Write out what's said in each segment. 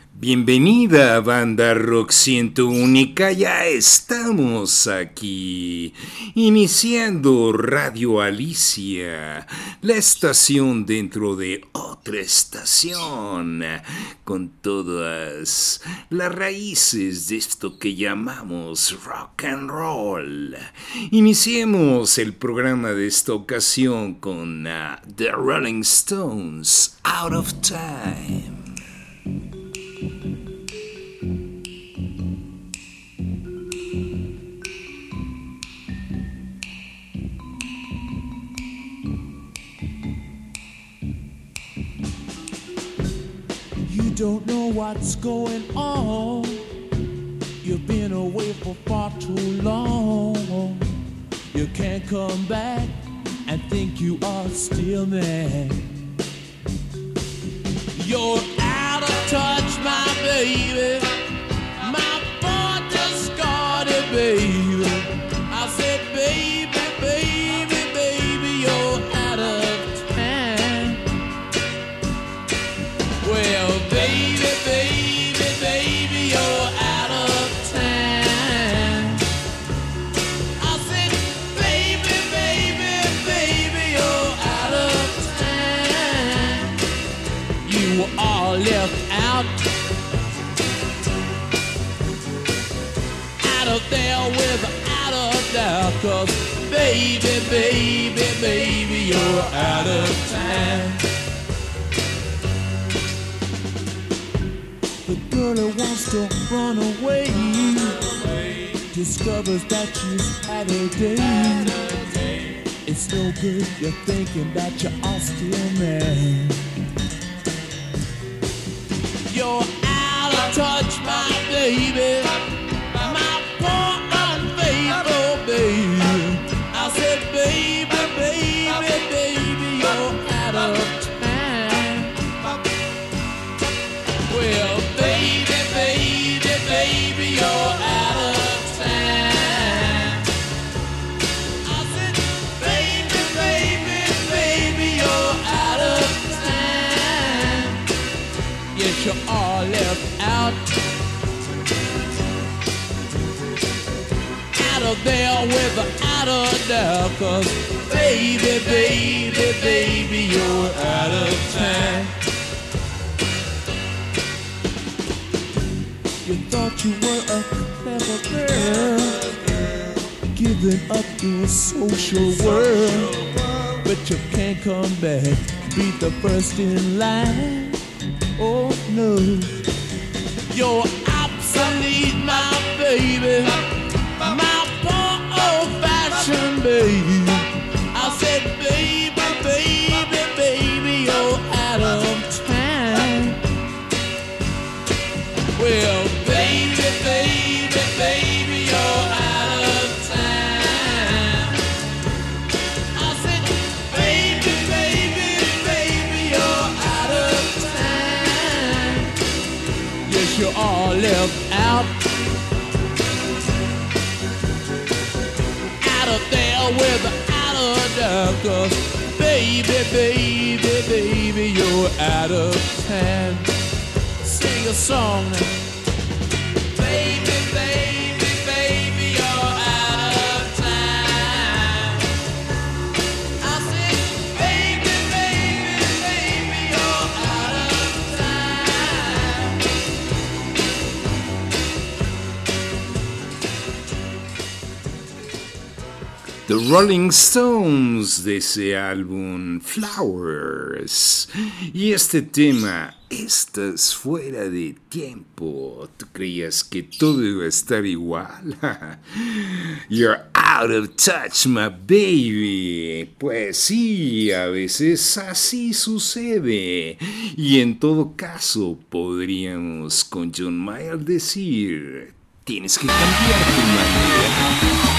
Bienvenida a Banda Rock 101, ya estamos aquí, iniciando Radio Alicia, la estación dentro de otra estación, con todas las raíces de esto que llamamos rock and roll. Iniciemos el programa de esta ocasión con The Rolling Stones, Out of Time. You don't know what's going on. You've been away for far too long. You can't come back and think you are still there. You're out of touch, my baby. My boy just got it, baby. I said, baby, baby, baby, you're out of time. Well, baby, baby, baby, you're out of time. I said, baby, baby, baby, you're out of time. You are left out of there without a doubt. 'Cause baby, baby, baby, you're out of time. The girl who wants to run away discovers that she's had a day. It's no good, you're thinking that you are still mad. You're out of touch, my baby. My poor unfaithful baby. I said, baby, baby, baby, you're out of time. Well, baby, baby, baby, you're out of time. I said, baby, baby, baby, you're out of time. Yes, you are left out. Out of there without a doubt. 'Cause baby, baby, baby, you're out of time. You thought you were a clever girl, giving up your social world, but you can't come back, be the first in line. Oh no, you're obsolete, my baby, my poor old-fashioned baby. I said, baby, baby, baby, you're out of time. Well, baby, baby, baby, you're out of time. I said, baby, baby, baby, you're out of time. Yes, you are left out. Out of there without a doubt. 'Cause baby, baby, baby, you're out of time. Sing a song now. Baby, baby, baby, you're out of time. I said, baby, baby, baby, you're out of time. The Rolling Stones de ese álbum Flowers. Y este tema, estás fuera de tiempo. ¿Tú creías que todo iba a estar igual? You're out of touch, my baby. Pues sí, a veces así sucede. Y en todo caso, podríamos con John Mayer decir, tienes que cambiar tu manera.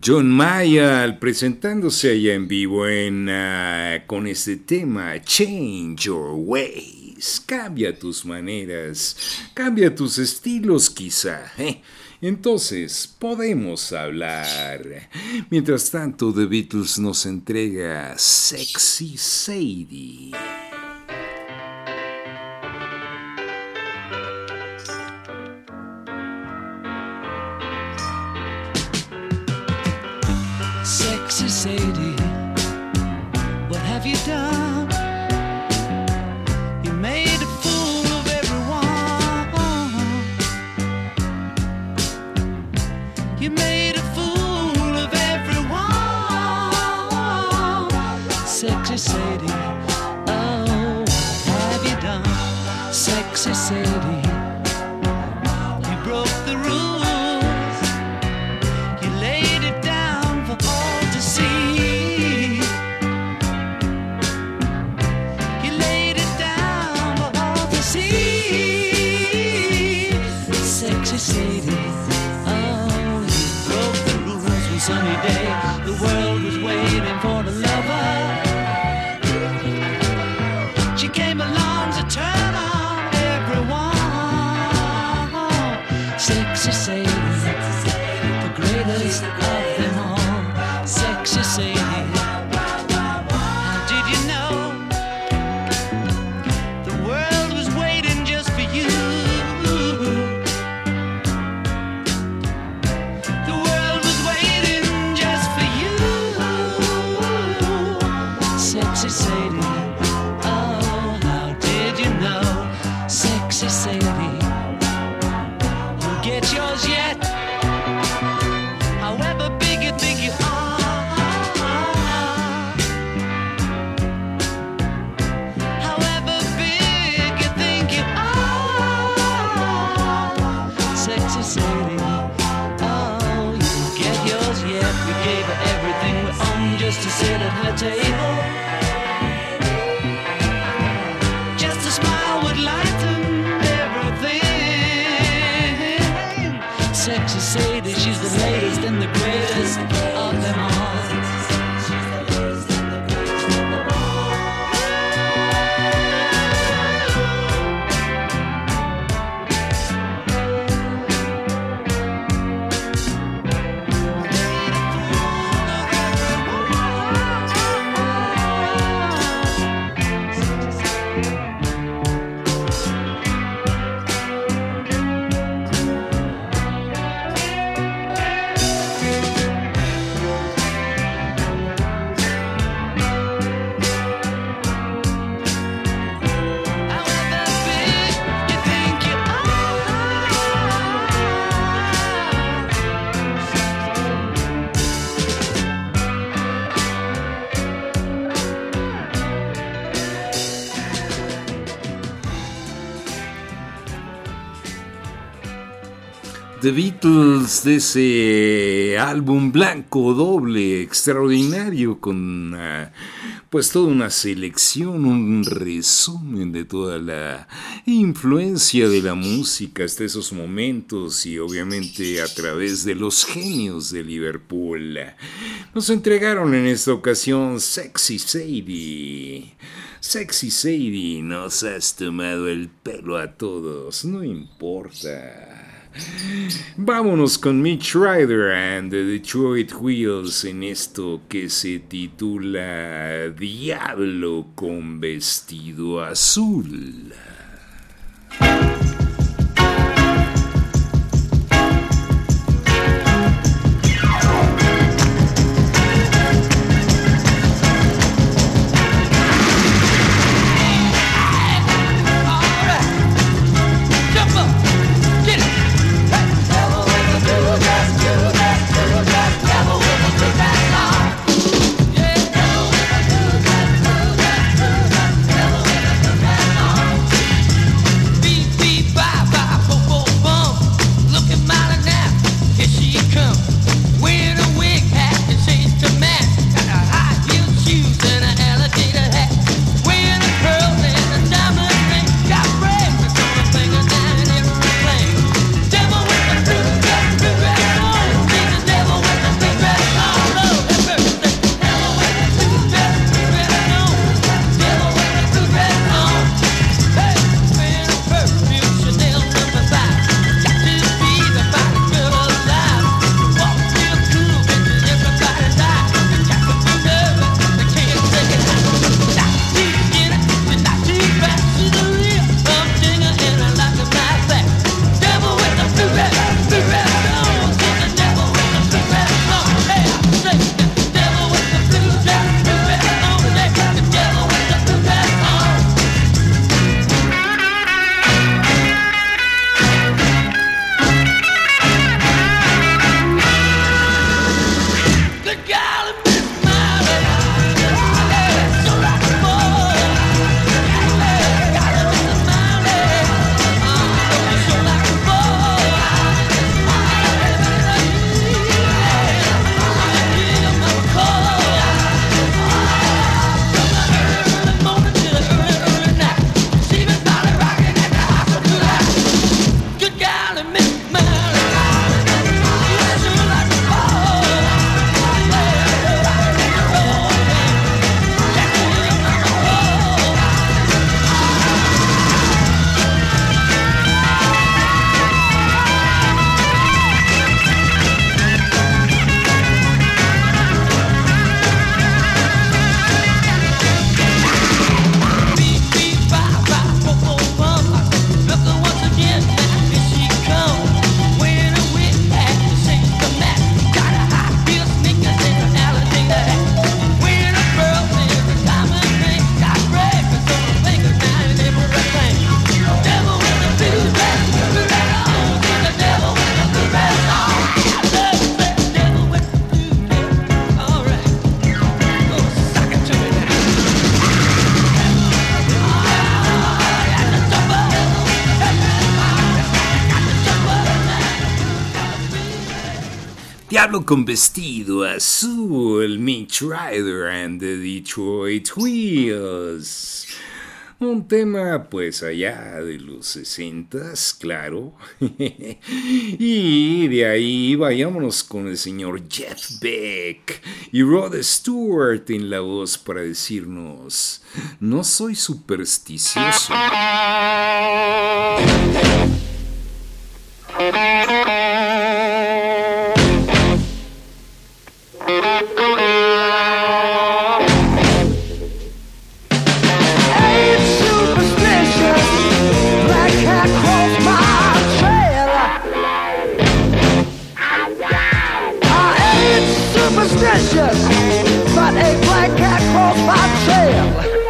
John Mayall presentándose allá en vivo con este tema Change Your Ways. Cambia tus maneras, cambia tus estilos quizá. Entonces podemos hablar. Mientras tanto, The Beatles nos entrega Sexy Sadie. Sexy Sadie, what have you done? You made a fool of everyone. You made a fool of everyone. Sexy Sadie, oh, what have you done? Sexy Sadie, you broke the rules. You laid it down for all to see. You laid it down for all to see. Sexy Sadie, oh, you broke the rules one sunny day. The world was waiting for the lover. She came along to turn on everyone. Sexy Sadie, the greatest of them all. Sexy Sadie, how did you know the world was waiting just for you? The world was waiting just for you. Sexy Sadie, oh, how did you know? Sexy Sadie, you'll get yours yet. However big you think you are, however big you think you are, Sexy Sadie, oh, you'll get yours yet. We gave her everything we own just to sit at her table. Just a smile would lighten everything. Sexy Sadie, she's the latest and the greatest of them all. However big you think you The Beatles, de ese álbum blanco doble extraordinario con pues toda una selección, un resumen de toda la influencia de la música hasta esos momentos y obviamente a través de los genios de Liverpool. Nos entregaron en esta ocasión Sexy Sadie. Sexy Sadie, nos has tomado el pelo a todos, no importa. Vámonos con Mitch Ryder and the Detroit Wheels en esto que se titula Diablo con vestido azul. beat. Diablo con vestido azul, Mitch Ryder and the Detroit Wheels. Un tema pues allá de los 60s, claro. Y de ahí vayámonos con el señor Jeff Beck y Rod Stewart en la voz para decirnos, no soy supersticioso. But a black cat crossed my trail.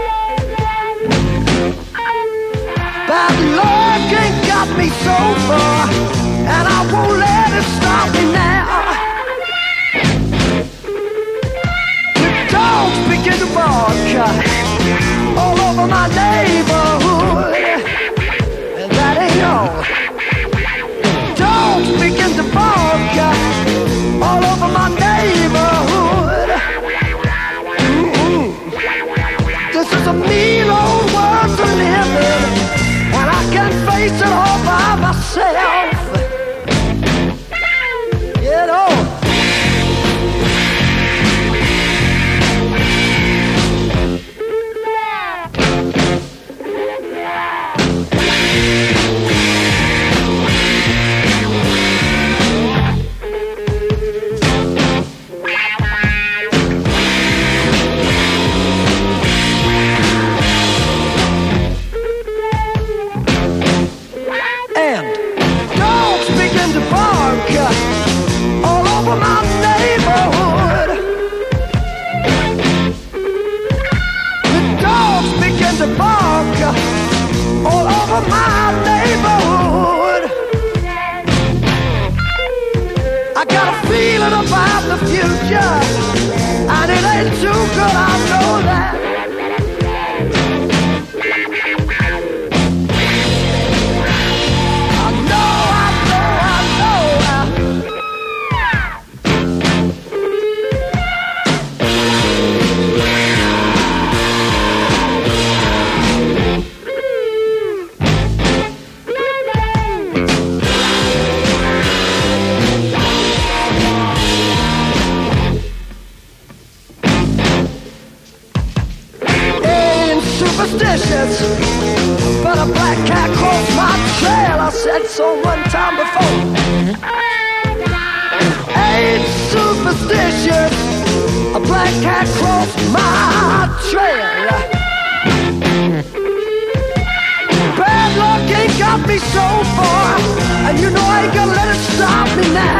Bad luck ain't got me so far, and I won't let it stop me now. The dogs begin to bark all over my neighborhood, and that ain't all. Dogs begin to bark all over my neighborhood. This is a mean old world to live in, and I can't face it all by myself. You know. All over my neighborhood. The dogs begin to bark all over my neighborhood. I got a feeling about the future, and it ain't too good, I know that. But a black cat crossed my trail. I said so one time before. Ain't superstitious. A black cat crossed my trail. Bad luck ain't got me so far, and you know I ain't gonna let it stop me now.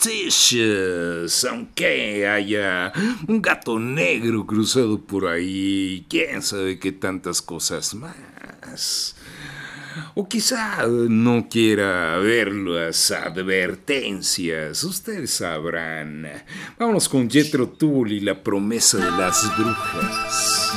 Superstitious, aunque haya un gato negro cruzado por ahí, quién sabe qué tantas cosas más. O quizá no quiera ver las advertencias, ustedes sabrán. Vámonos con Jethro Tull y la promesa de las brujas.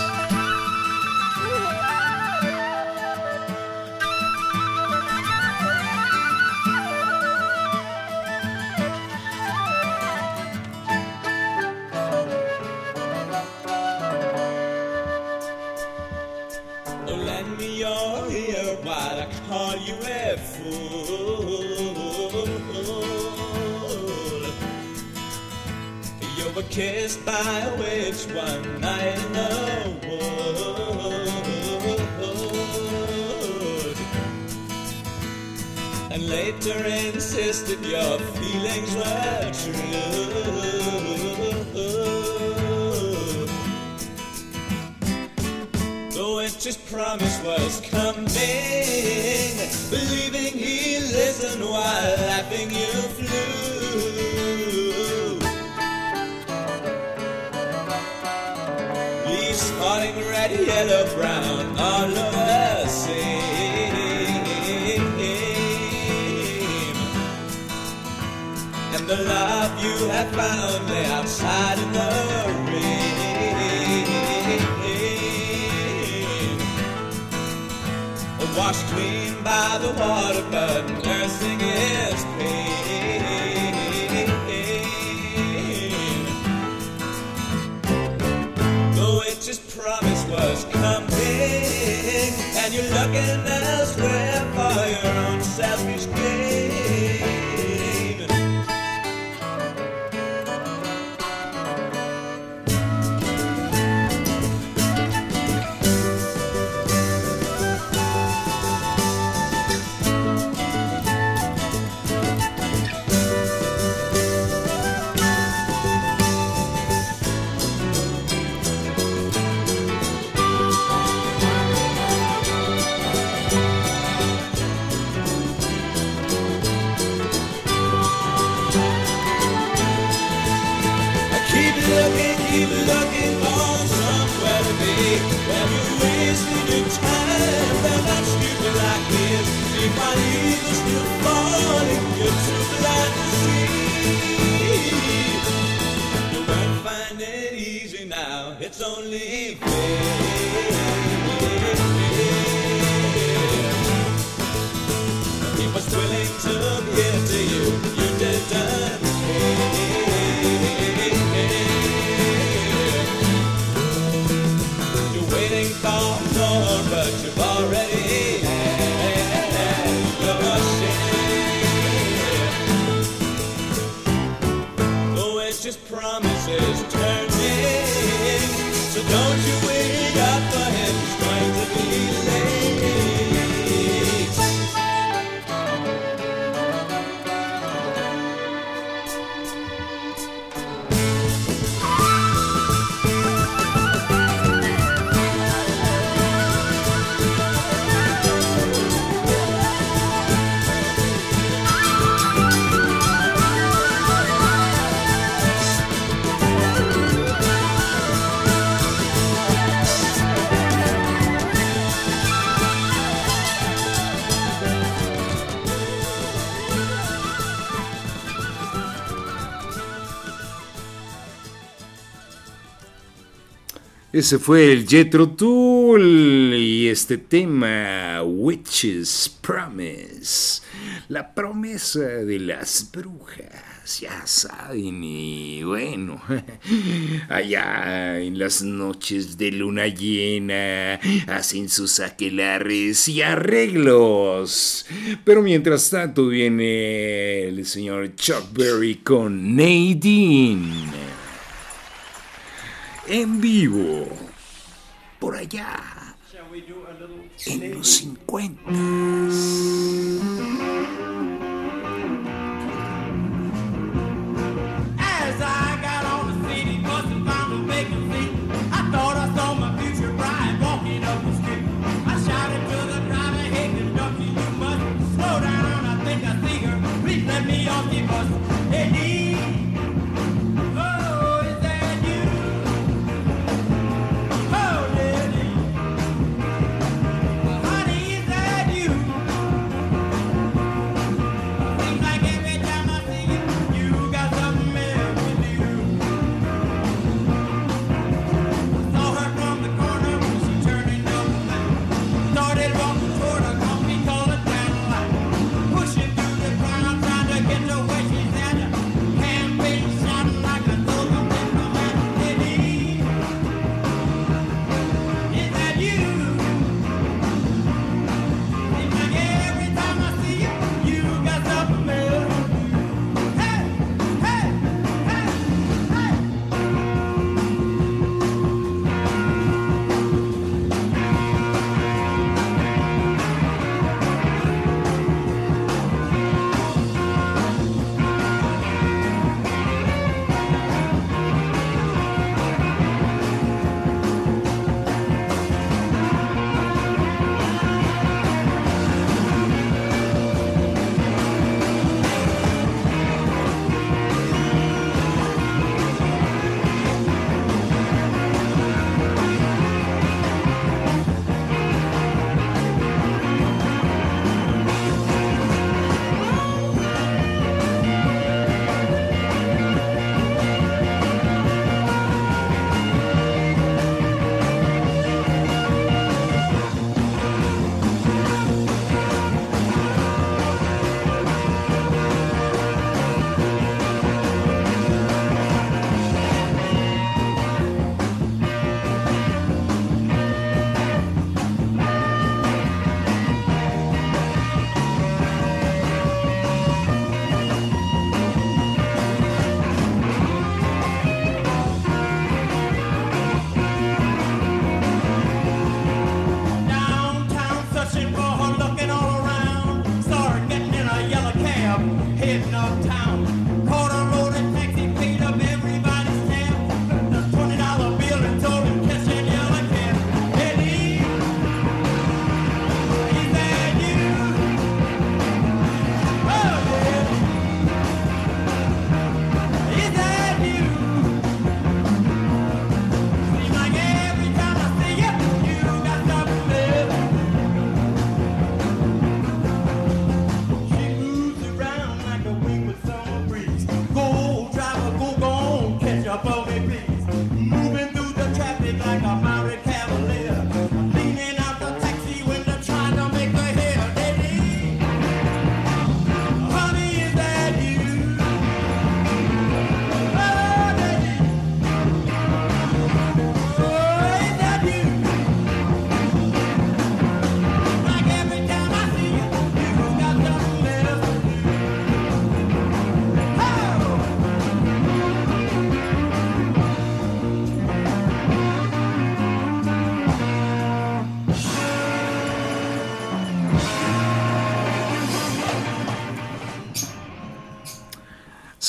Kissed by a witch one night in the wood, and later insisted your feelings were true. The witch's promise was coming, believing he listened while laughing you flew. Falling red, yellow, brown, all over the same. And the love you have found lay outside in the rain, washed clean by the water, but nursing his pain. His promise was coming, and you're looking elsewhere for your own selfish gain. Keep looking for somewhere to be, where you're wasting your time. They're not stupid like this. See my eagles still falling, you're too blind to see. You won't find it easy now, it's only fair. He was willing to give to you, you didn't pay. Waiting for more, but you've already had your share. Oh, it's just promises turning, so don't you wait up for him, he's going to be late. Ese fue el Jethro Tull y este tema, Witch's Promise, la promesa de las brujas, ya saben, y bueno, allá en las noches de luna llena hacen sus aquelarres y arreglos, pero mientras tanto viene el señor Chuck Berry con Nadine. En vivo, por allá, en los 50. As I got on the city bus and found a vacancy, I thought I saw my future bride walking up the street. I shouted to the driver, hey conductor, you must slow down, I think I see her, please let me off the bus. Hey,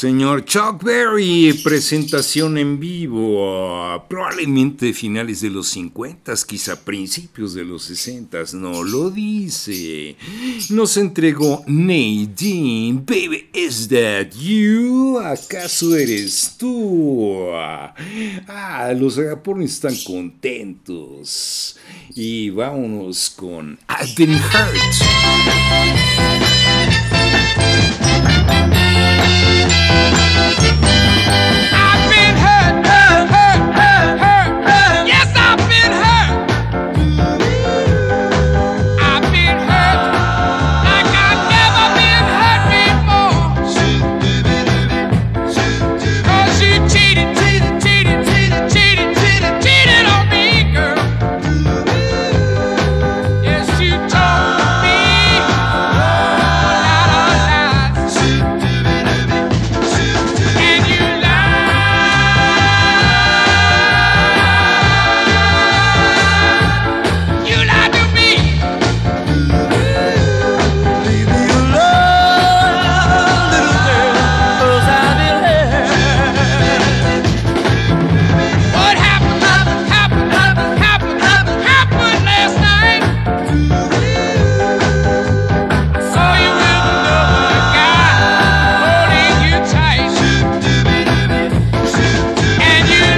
Señor Chuck Berry, presentación en vivo, probablemente finales de los 50, quizá principios de los 60, no lo dice. Nos entregó Nadine, Baby, is that you? ¿Acaso eres tú? Los agapornis están contentos. Y vámonos con I've Been Hurt. I've been hurt, hurt, hurt, hurt, hurt, hurt. Yes, I've been hurt. I've been hurt like I've never been hurt before. 'Cause you cheated, cheated, cheated, cheated, cheated, cheated, cheated on me, girl. Yes, you told me a lot of lies. And you lied to me. Leave me alone, little girl, 'cause I've been hurt. What happened, happened, happened, happened, happened, happened, happened last night? I saw you with another guy holding you tight. And you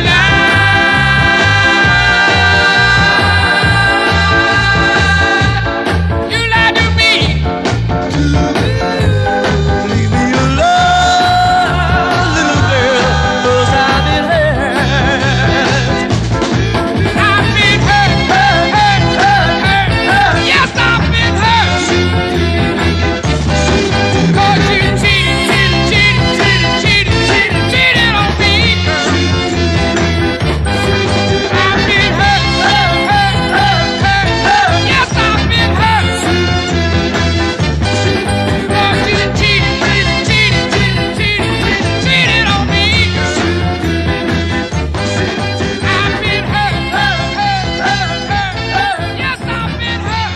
lied to me. Leave me alone, little girl, 'cause I've been hurt. I've been hurt, hurt, hurt, hurt, hurt, hurt. Yes, I've been hurt. 'Cause you cheated, cheated, cheated, cheated, cheated, cheated, cheated on me, girl. I've been hurt, hurt, hurt, hurt, hurt, hurt. Yes, I've been hurt. 'Cause you cheated, cheated, cheated, cheated, cheated, cheated, cheated on me, girl. I've been hurt, hurt, hurt, hurt, hurt, hurt. Yes, I've been hurt.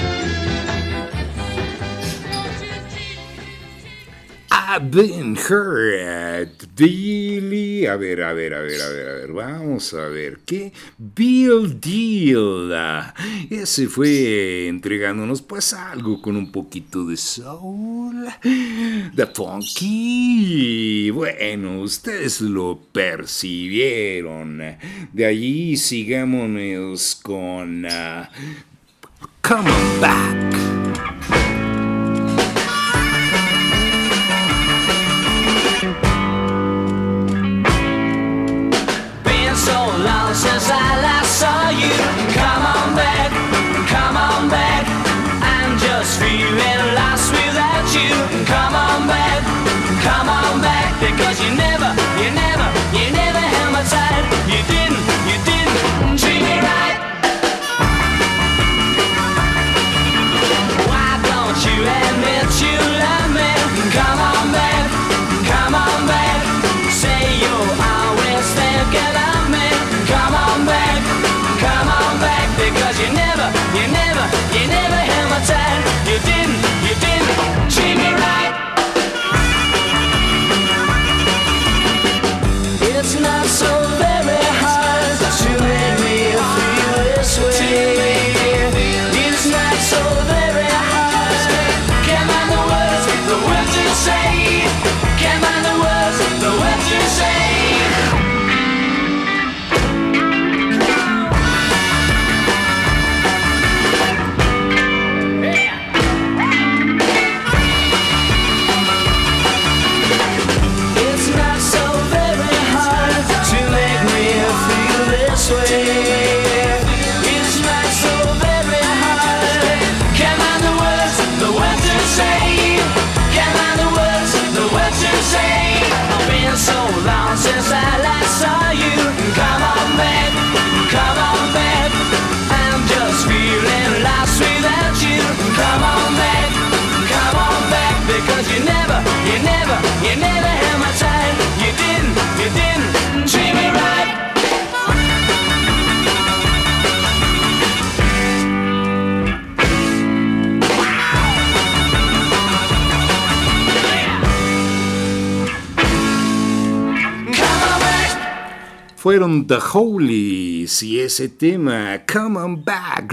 'Cause you cheated. I've been hurt, Billy. A ver, vamos a ver, ¿qué? Bill Deal. Ese fue entregándonos pues algo con un poquito de soul, de funky. Bueno, ustedes lo percibieron. De allí sigámonos con Come On Back. Been so long since I last saw you. Come on back. I'm just feeling lost without you. Come on back, because you never held my tight. You didn't treat me right. Why don't you admit you love me? Come on back. Say you're always thinking of me. Come on back, because you never held my tight. You didn't treat me right. fueron The Holies y ese tema, Come On Back,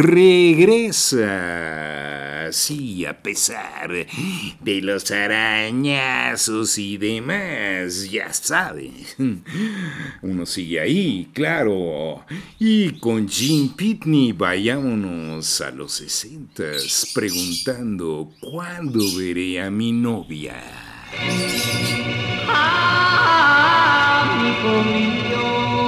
regresa. Sí, a pesar de los arañazos y demás, ya saben. Uno sigue ahí, claro. Y con Jim Pitney, vayámonos a los 60s, preguntando ¿cuándo veré a mi novia? Amico mio,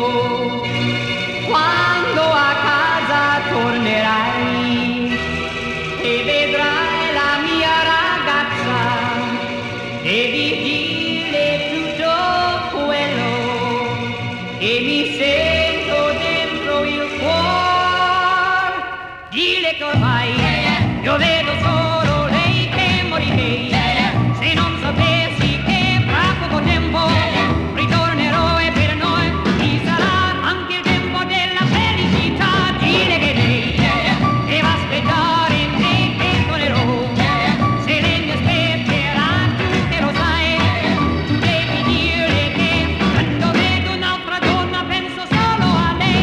quando a casa tornerai e vedrai la mia ragazza, devi dire tutto quello che mi sento dentro il cuore. Dile che ormai io vedo solo lei che morirei se non sapessi che fra poco tempo ritornerò e per noi ci sarà anche il tempo della felicità. Dile che lei deve aspettare me che tornerò, se lei mi aspetterà tu che lo sai, tu devi dire che quando vedo un'altra donna penso solo a lei.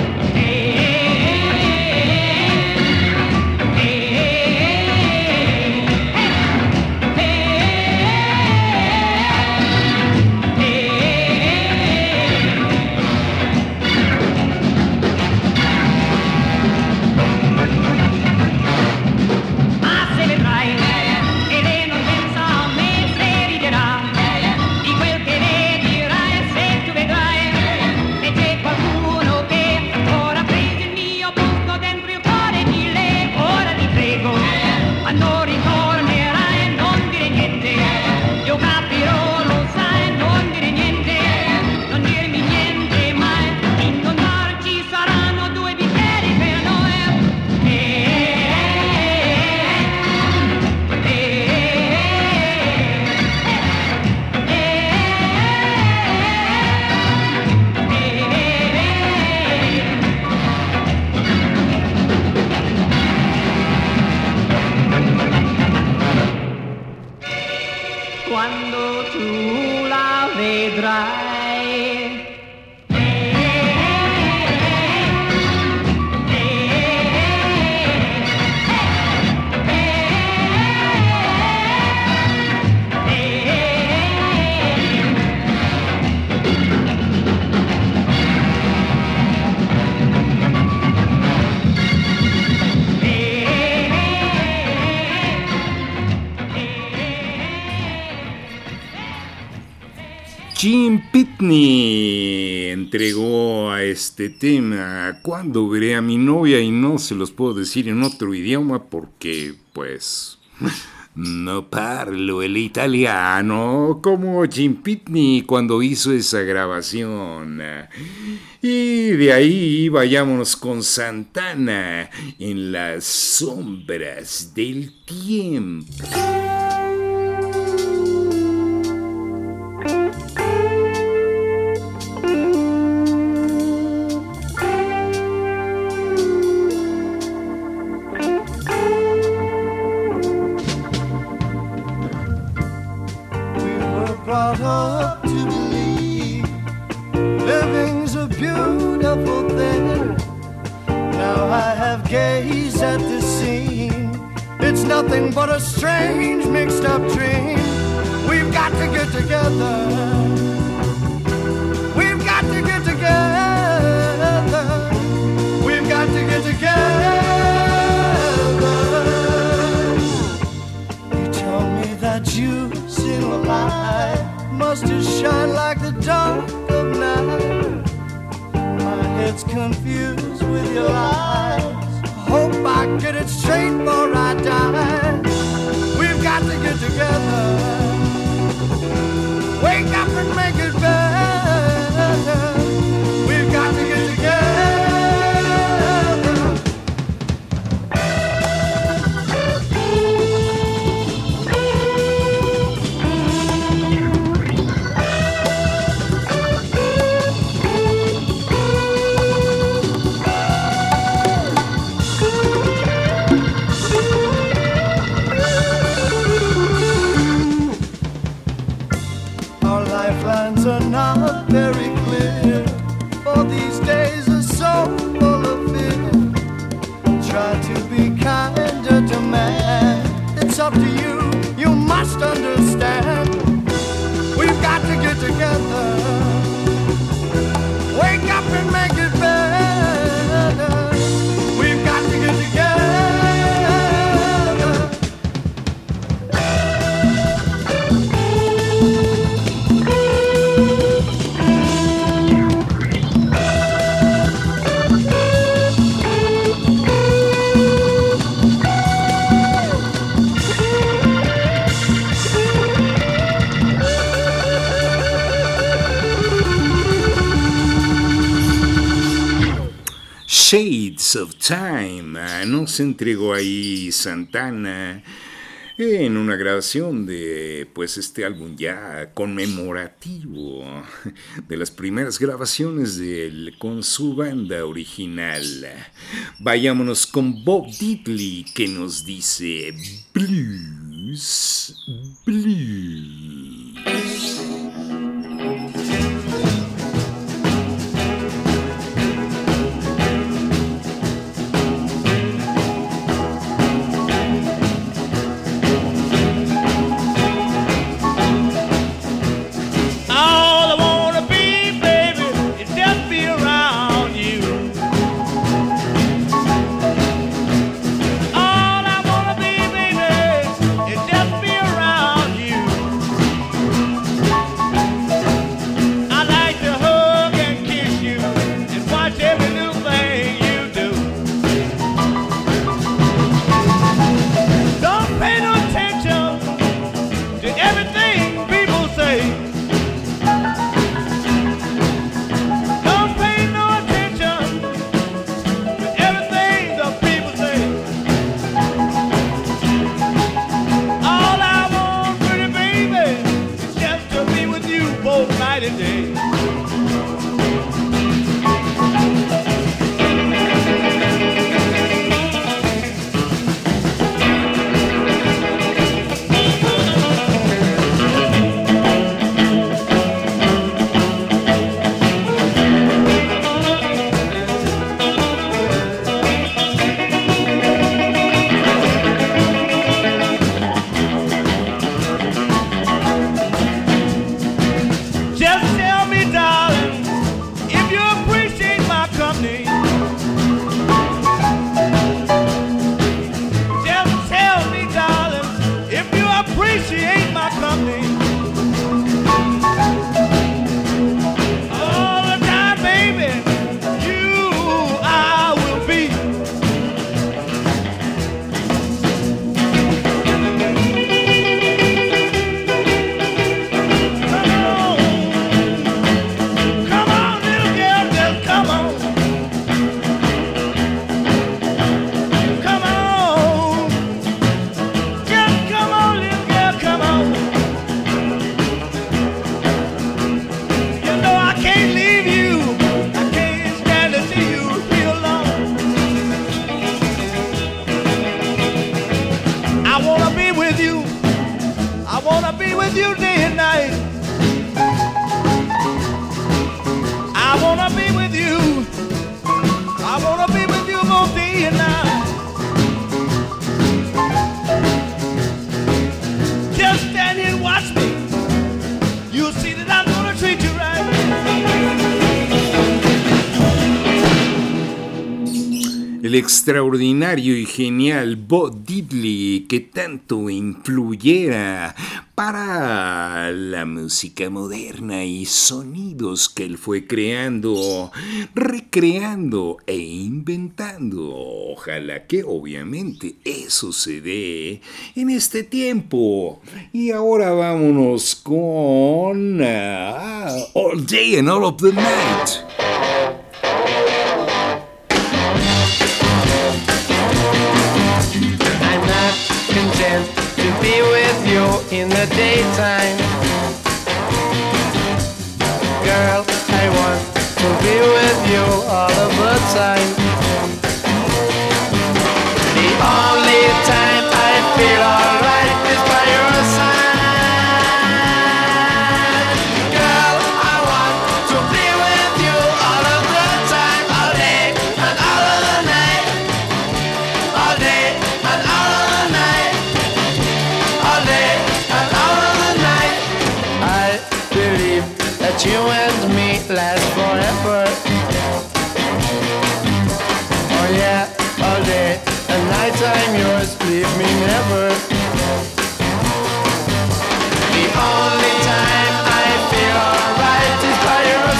Ma se vedrai che lei non pensa a me, se riderà di quel che le dirai, se tu vedrai che c'è qualcuno che ora prende il mio posto dentro il cuore di lei, ora ti prego, quando ritornerai non dire niente, io capirò, lo sai, non dire niente, non dirmi niente mai, in bar ci saranno 2 bicchieri per noi. Quando tu la vedrai. Jim Pitney entregó a este tema ¿cuándo veré a mi novia? Y no se los puedo decir en otro idioma porque, pues, no parlo el italiano como Jim Pitney cuando hizo esa grabación. Y de ahí vayámonos con Santana en las sombras del tiempo. Brought up to believe living's a beautiful thing. Now I have gazed at the scene. It's nothing but a strange mixed up dream. We've got to get together. We've got to get together. We've got to get together. You told me that you see the light must have shined like the dark of night. My head's confused with your eyes. Hope I get it straight before I die. We've got to get together. Wake up and make it better. We've got to get together. Shades of Time. Nos entregó ahí Santana en una grabación de pues este álbum ya conmemorativo de las primeras grabaciones de él con su banda original. Vayámonos con Bob Diddley, que nos dice Blues, Blues. El extraordinario y genial Bob Diddley, que tanto influyera para la música moderna y sonidos que él fue creando, recreando e inventando. Ojalá que obviamente eso se dé en este tiempo. Y ahora vámonos con All Day and All of the Night. To be with you in the daytime, girl, I want to be with you all of the time. The only time I feel alright is by your side. Girl, I want to be with you all of the time, all day and all of the night, all day and all of the night. That you and me last forever. Oh yeah, all day and night I'm yours, leave me never. The only time I feel alright is by your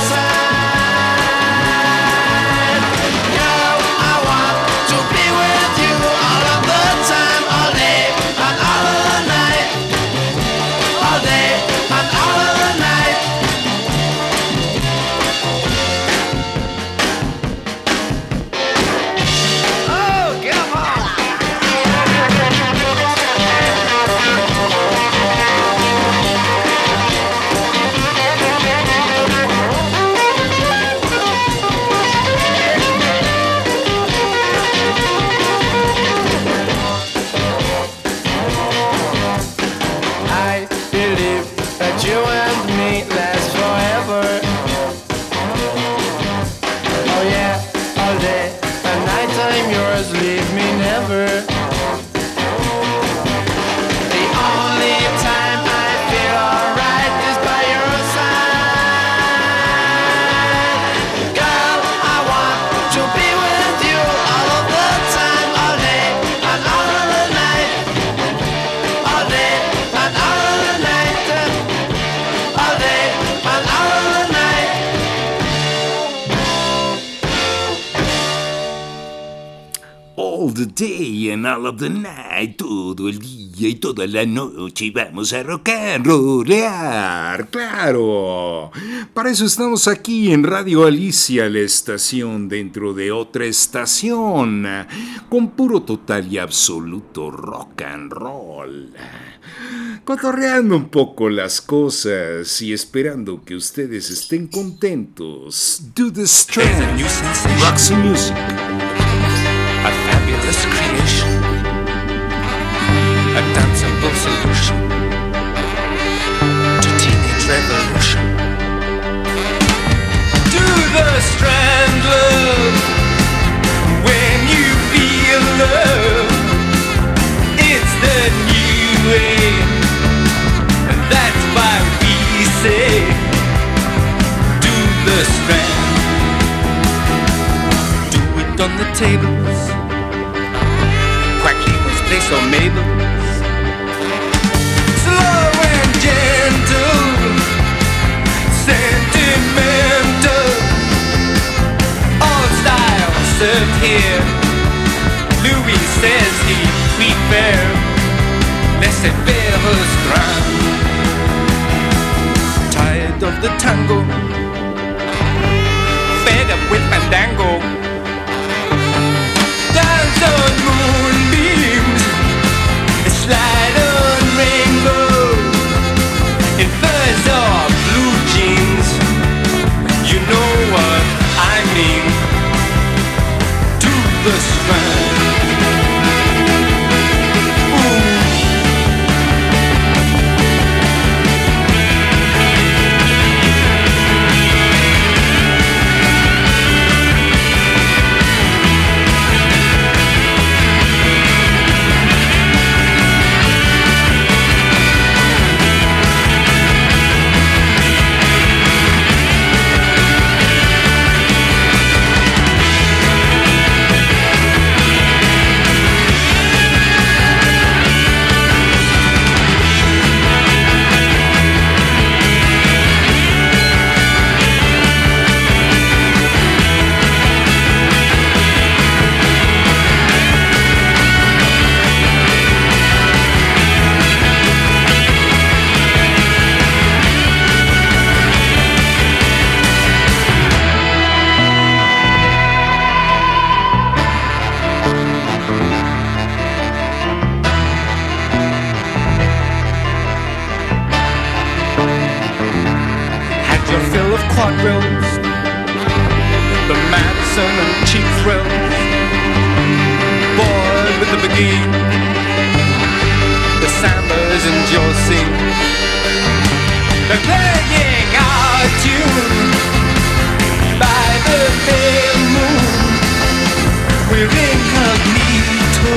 side. Girl, I want to be with you all of the time, all day and all of the night, all day and all of the night. all the day and all of the night, todo el día y toda la noche vamos a rock and rollear, claro. Para eso estamos aquí en Radio Alicia, la estación dentro de otra estación, con puro total y absoluto rock and roll. Cotorreando un poco las cosas y esperando que ustedes estén contentos. Do the Strand, Roxy Music. A fabulous creation, a danceable solution to teenage revolution. Do the Strand, love, when you feel love, it's the new way, and that's why we say, do the Strand. Do it on the tables, Quackle's Place or Mabel's. Slow and gentle, sentimental, all styles served here. Louis says he prefer laissez-faire Strand. Tired of the tango, fed up with fandango. Dance on moonbeams, slide on rainbows, in furs or blue jeans. You know what I mean. To the Strand. Quadrilles, the Madison and cheap thrills, bored with the Beguine, the Sambas and Josie, they're playing our tune by the pale moon. We're incognito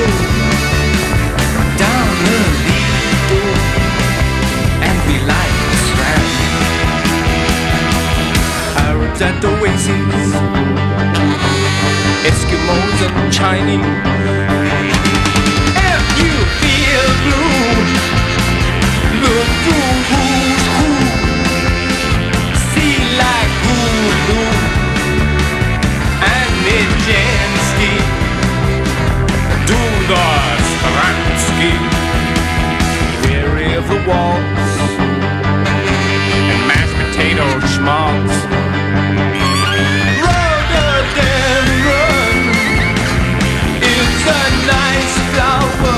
down the Lido, and we like the Strand. Arabs at oases, Eskimos and Chinese. If you feel blue, look through who's who. See like Hulu and Nijinsky. Do the Stransky. Weary of the waltz and mashed potato schmaltz. Rhododendron is a nice flower,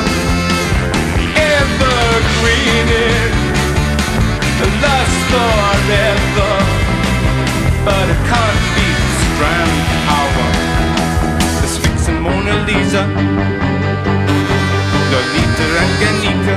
evergreen, lasts forever, but it can't beat Strand hour. The Sphinx and Mona Lisa, Lolita and Ganica,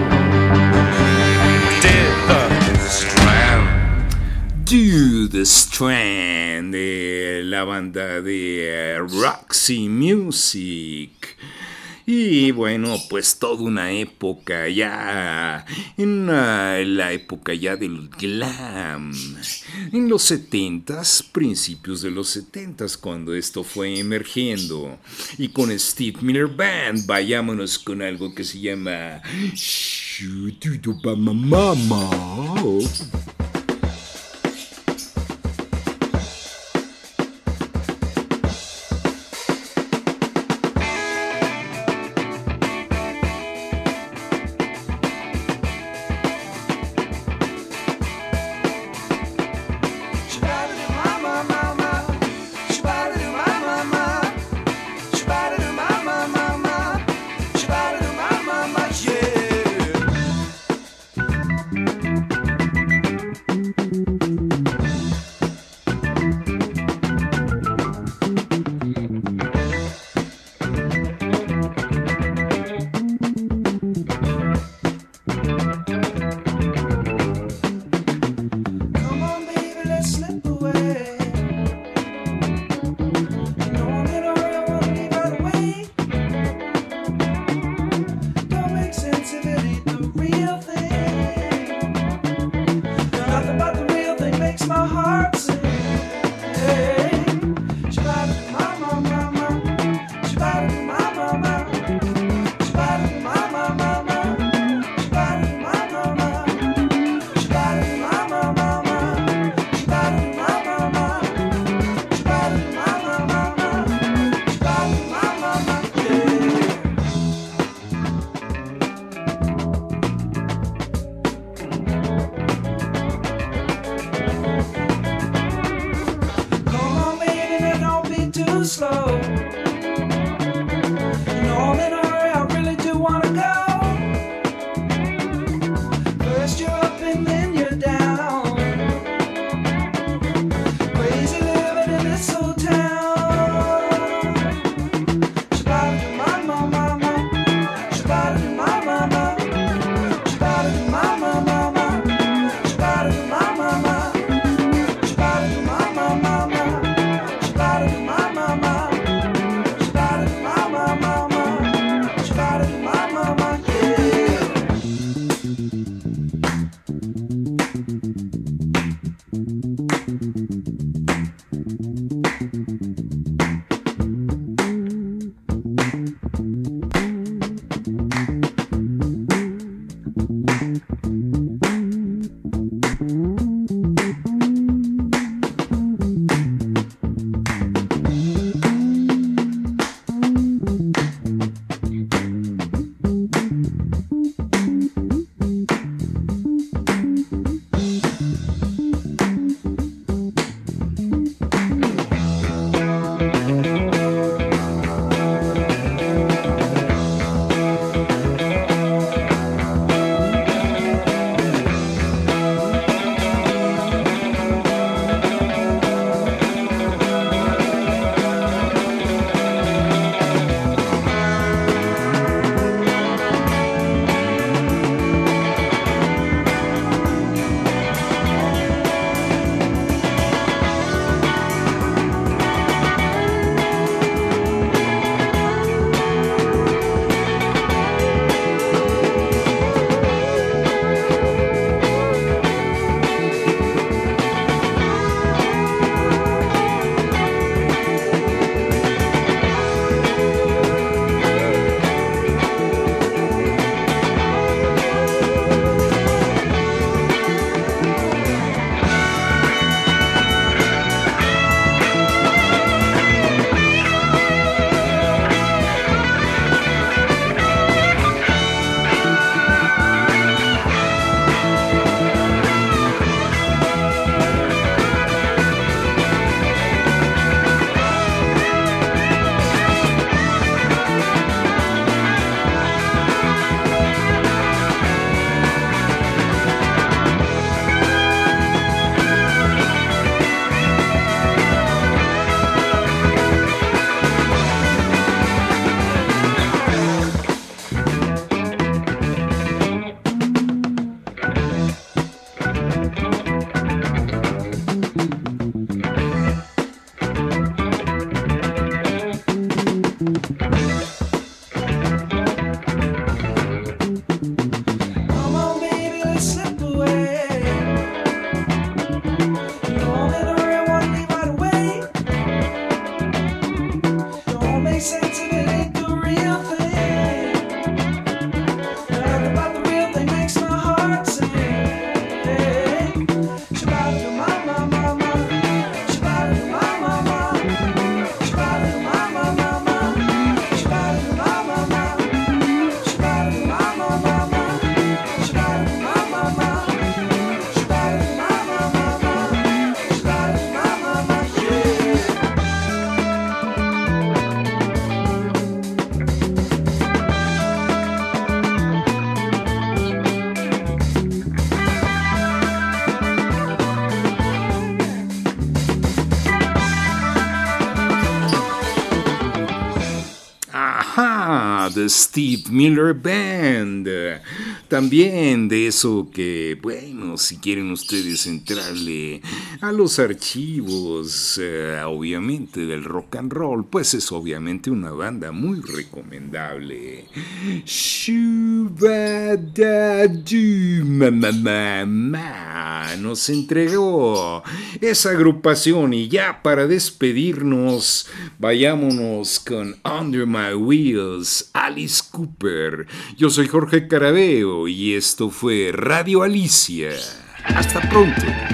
did the Strand. Do the Strand, de la banda de Roxy Music. Y bueno, pues toda una época ya, la época ya del glam, en los 70s, principios de los 70s, cuando esto fue emergiendo. Y con Steve Miller Band, vayámonos con algo que se llama Shoot to Mama. away. You know I'm in a hurry, I wanna leave right away. Don't make sense if it ain't the real thing. Nothing but the real thing makes my heart sing. Hey, shabba-da-ma-ma-ma-ma, shabba-da-ma-ma-ma, shabba-da-ma-ma-ma-ma, shabba-da-ma-ma-ma, shabba-da-ma-ma-ma-ma, shabba-da-ma-ma-ma, shabba-da-ma-ma-ma, come on, baby, now don't be too slow. You know I'm in a hurry, I really do wanna go. First you're up and then you're down. Crazy living in this old town. Shabba-da-ma-ma-ma-ma, shabba-da-ma-ma-ma, shabba-da-ma-ma-ma-ma, shabba-da-ma-ma-ma, shabba-da-ma-ma-ma-ma, shabba-da-ma-ma-ma, The Steve Miller Band. También de eso que, bueno, si quieren ustedes entrarle a los archivos, obviamente del rock and roll, pues es obviamente una banda muy recomendable. Shubadadu Mamá nos entregó esa agrupación, y ya para despedirnos, vayámonos con Under My Wheels, Alice Cooper. Yo soy Jorge Caraveo y esto fue Radio Alicia. Hasta pronto.